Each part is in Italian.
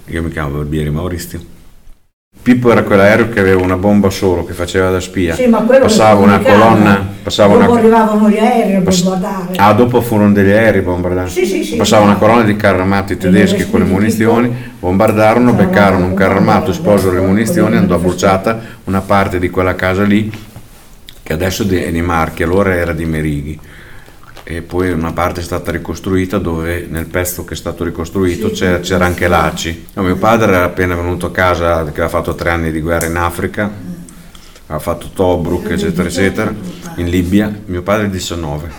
Io mi chiamo Barbieri Maurizio. Pippo era quell'aereo che aveva una bomba solo, che faceva da spia. Sì, ma quello passava una colonna. Dopo arrivavano gli aerei a bombardare. Dopo furono degli aerei bombardati. Sì. Passava una colonna di carri armati tedeschi con le munizioni, bombardarono, beccarono un carro armato, esplosero le munizioni, andò bruciata una parte di quella casa lì, che adesso è di Marche, allora era di Merighi. E poi una parte è stata ricostruita, dove nel pezzo che è stato ricostruito c'era anche l'ACI. Mio padre era appena venuto a casa, che aveva fatto 3 anni di guerra in Africa, aveva fatto Tobruk, eccetera, eccetera, in Libia. Mio padre è 19.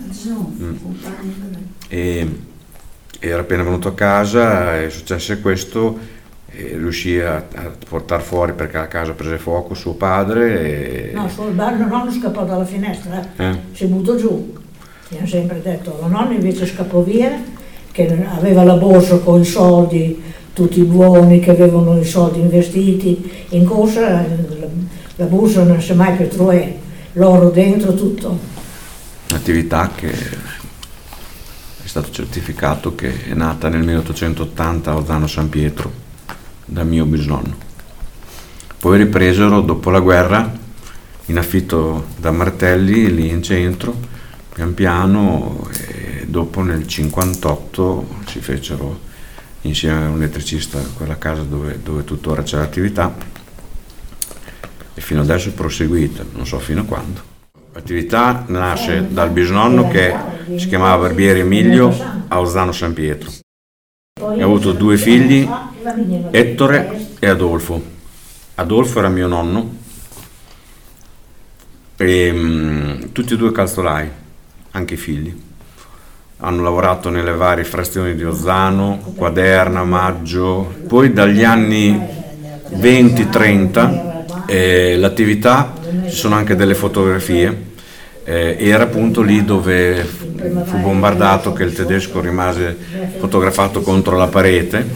E era appena venuto a casa, è successo questo, e riuscì a portare fuori, perché la casa prese fuoco, suo padre. No, suo nonno scappò dalla finestra, si buttò giù. Mi ha sempre detto, la nonna invece scappò via, che aveva la borsa con i soldi, tutti buoni, che avevano i soldi investiti in corsa, la borsa non si è mai più trovata, l'oro dentro, tutto. Un'attività che è stato certificato che è nata nel 1880 a Ozzano San Pietro, da mio bisnonno. Poi ripresero dopo la guerra in affitto da Martelli, lì in centro, pian piano, e dopo nel 58 si fecero insieme a un elettricista quella casa dove tuttora c'è l'attività, e fino adesso è proseguita, non so fino a quando. L'attività nasce dal bisnonno, che si chiamava Barbieri Emilio, a Ozzano San Pietro. Ha avuto 2 figli, Ettore e Adolfo. Adolfo era mio nonno, e tutti e 2 calzolai, anche i figli. Hanno lavorato nelle varie frazioni di Ozzano, Quaderna, Maggio. Poi dagli anni 20-30 l'attività, ci sono anche delle fotografie, era appunto lì dove fu bombardato, che il tedesco rimase fotografato contro la parete,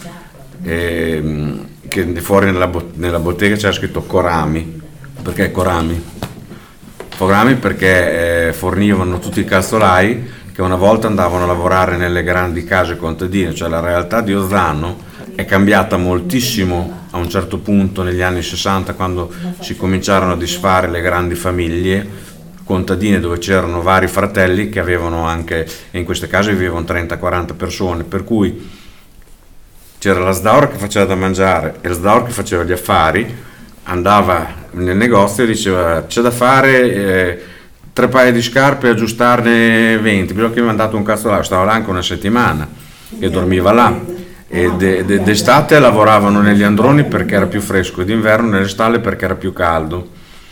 che fuori nella bottega c'era scritto Corami. Perché Corami? Corami perché fornivano tutti i calzolai che una volta andavano a lavorare nelle grandi case contadine, cioè la realtà di Ozzano è cambiata moltissimo a un certo punto negli anni 60, quando si cominciarono a disfare le grandi famiglie contadine, dove c'erano vari fratelli che avevano anche, e in queste case vivevano 30-40 persone, per cui c'era la Sdaur che faceva da mangiare e la Sdaur che faceva gli affari. Andava nel negozio e diceva: c'è da fare 3 paia di scarpe e aggiustarne 20, bisogna che mi ha mandato un calzolaio. Stava là anche una settimana e dormiva là, e d'estate lavoravano negli androni perché era più fresco, e d'inverno nelle stalle perché era più caldo,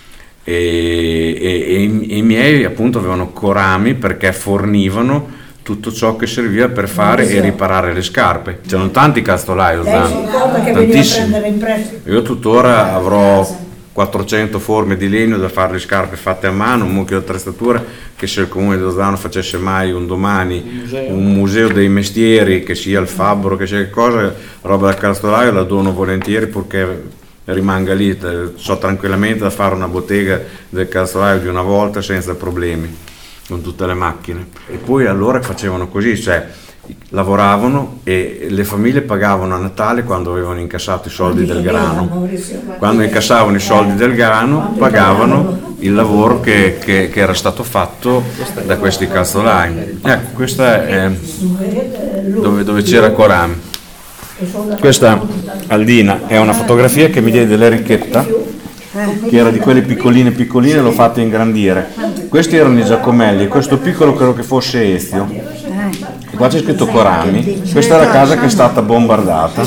e i miei appunto avevano Corami perché fornivano tutto ciò che serviva per fare e riparare le scarpe. C'erano tanti calzolai, tantissimi. Io tuttora avrò 400 forme di legno da fare le scarpe fatte a mano, un mucchio di attrezzatura, che se il comune di Ozzano facesse mai un domani un museo dei mestieri, che sia il fabbro, che sia che cosa, roba da calzolaio la dono volentieri, purché rimanga lì. So tranquillamente da fare una bottega del calzolaio di una volta senza problemi, con tutte le macchine. E poi allora facevano così, cioè lavoravano e le famiglie pagavano a Natale quando avevano incassato i soldi del grano. Quando incassavano i soldi del grano pagavano il lavoro che era stato fatto da questi calzolai. Ecco, questa è dove c'era Corami. Questa Aldina è una fotografia che mi diede l'Erichetta, che era di quelle piccoline, l'ho fatta ingrandire. Questi erano i Giacomelli, e questo piccolo credo che fosse Ezio. E qua c'è scritto Corami. Questa è la casa che è stata bombardata.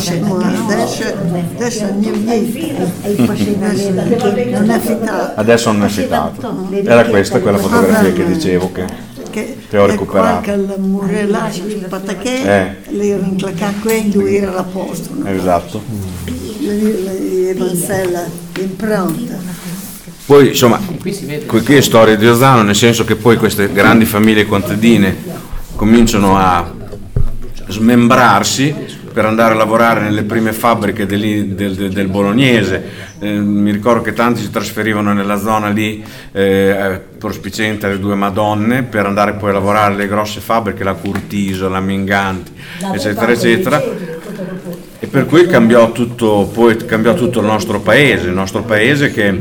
Adesso non è affittato. Era questa quella fotografia che dicevo che ho recuperato. Esatto. Poi insomma, qui è storia di Ozzano, nel senso che poi queste grandi famiglie contadine cominciano a smembrarsi per andare a lavorare nelle prime fabbriche del Bolognese. Mi ricordo che tanti si trasferivano nella zona lì, Prospicenta, le 2 Madonne, per andare poi a lavorare alle grosse fabbriche, la Curtiso, la Minganti, eccetera, eccetera. Per cui poi cambiò tutto il nostro paese che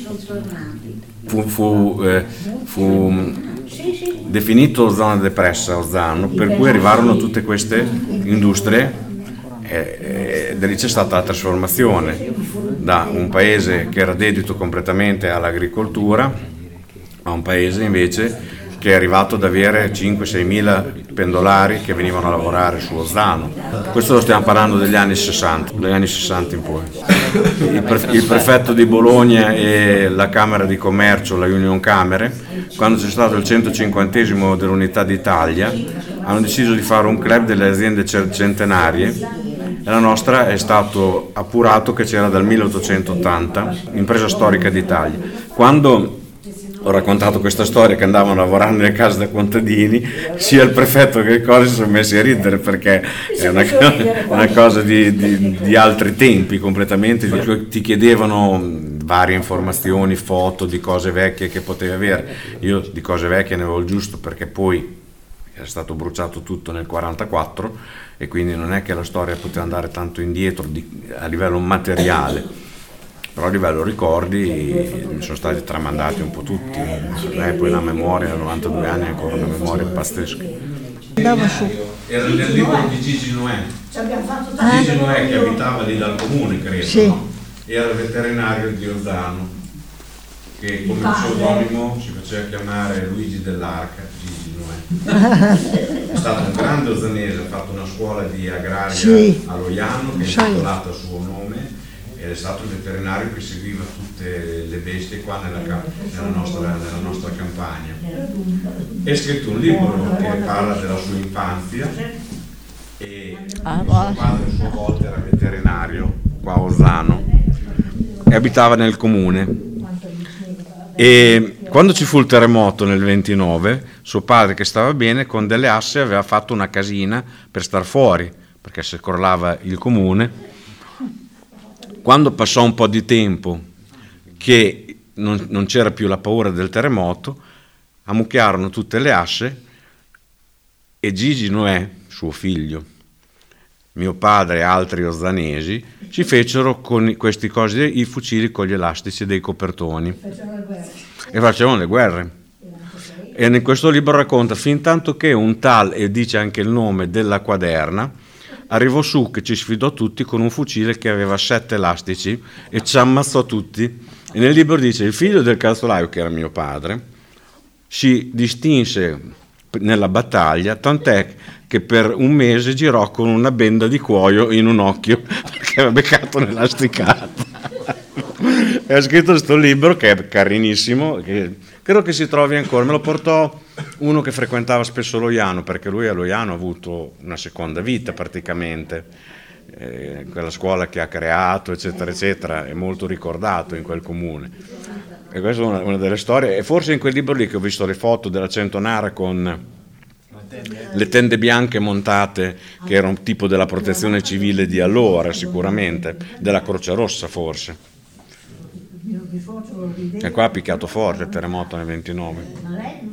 fu definito zona depressa, Ozzano, per cui arrivarono tutte queste industrie e da lì c'è stata la trasformazione da un paese che era dedito completamente all'agricoltura a un paese invece che è arrivato ad avere 5-6 mila pendolari che venivano a lavorare su Ozzano. Questo lo stiamo parlando degli anni 60 in poi. Il prefetto di Bologna e la Camera di Commercio, la Union Camere, quando c'è stato il 150esimo dell'Unità d'Italia, hanno deciso di fare un club delle aziende centenarie e la nostra è stato appurato che c'era dal 1880, impresa storica d'Italia. Quando ho raccontato questa storia che andavano a lavorare nelle case da contadini, sia il prefetto che le cose si sono messi a ridere perché è una cosa di altri tempi completamente. Ti chiedevano varie informazioni, foto di cose vecchie che potevi avere. Io di cose vecchie ne avevo il giusto perché poi era stato bruciato tutto nel 1944 e quindi non è che la storia poteva andare tanto indietro a livello materiale. Però a livello ricordi mi sono stati tramandati un po' tutti, poi la memoria a 92 anni è ancora una memoria pazzesca. Era nel libro di Gigi Noè, Gigi Noè che abitava lì dal comune, credo, sì. No? Era il veterinario di Ozzano, che come pseudonimo si faceva chiamare Luigi dell'Arca, Gigi Noè. È stato un grande ozzanese, ha fatto una scuola di agraria sì. A Loiano che è intitolata a suo nome. Ed è stato il veterinario che seguiva tutte le bestie qua nella nostra campagna. E ha scritto un libro che parla della sua infanzia e suo padre a sua volta era veterinario qua a Ozzano e abitava nel comune. E quando ci fu il terremoto nel 29, suo padre che stava bene con delle asse aveva fatto una casina per star fuori, perché se crollava il comune. Quando passò un po' di tempo che non c'era più la paura del terremoto, ammucchiarono tutte le asse e Gigi Noè, suo figlio, mio padre e altri ozzanesi, ci fecero con questi cosi i fucili con gli elastici dei copertoni e facevano le guerre. E in questo libro racconta fin tanto che un tal, e dice anche il nome della quaderna, arrivò su che ci sfidò tutti con un fucile che aveva 7 elastici e ci ammazzò tutti. E nel libro dice: il figlio del calzolaio, che era mio padre, si distinse nella battaglia, tant'è che per un mese girò con una benda di cuoio in un occhio perché aveva beccato un'elasticata. E ha scritto questo libro che è carinissimo, che credo che si trovi ancora. Me lo portò uno che frequentava spesso Loiano, perché lui a Loiano ha avuto una seconda vita praticamente, quella scuola che ha creato eccetera eccetera, è molto ricordato in quel comune. E questa è una delle storie, e forse in quel libro lì che ho visto le foto della Centonara con le tende bianche montate, che era un tipo della protezione civile di allora, sicuramente della Croce Rossa forse. E qua ha picchiato forte il terremoto nel 29.